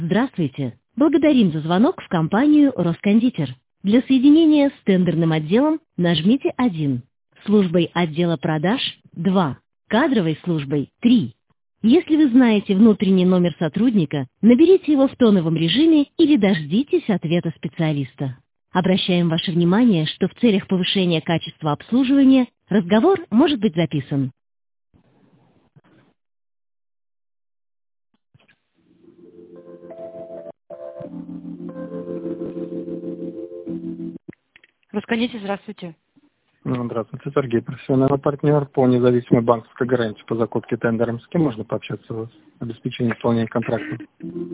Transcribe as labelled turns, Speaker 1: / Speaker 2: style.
Speaker 1: Здравствуйте. Благодарим за звонок в компанию «Роскондитер». Для соединения с тендерным отделом нажмите 1, службой отдела продаж 2, кадровой службой 3. Если вы знаете внутренний номер сотрудника, наберите его в тоновом режиме или дождитесь ответа специалиста. Обращаем ваше внимание, что в целях повышения качества обслуживания разговор может быть записан. Роскондитер, здравствуйте.
Speaker 2: Здравствуйте, Сергей, профессиональный партнер по независимой банковской гарантии по закупке тендером. С кем можно пообщаться у вас? Обеспечение исполнения контракта.